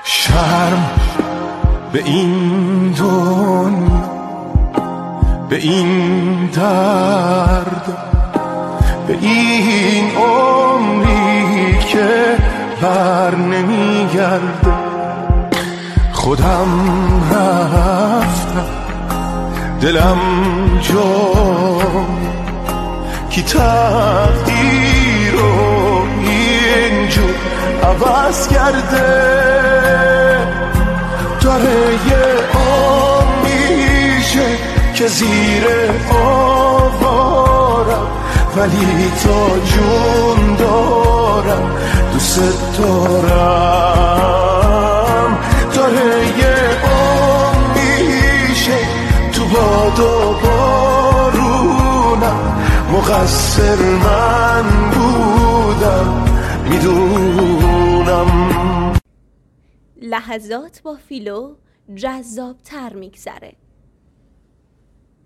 شرم به این دنیا، به این درد، به این عمری که بر نمیگرده. خودم رفتم دلم جا کی تقدیر رو اینجور عوض کرده. داره یه میشه که زیر آوارم، ولی تا جون دارم دوست دارم. داره یه میشه تو باد و بارونم، مقصر من بودم میدونم. لحظات با فیلو جذاب تر میگذره.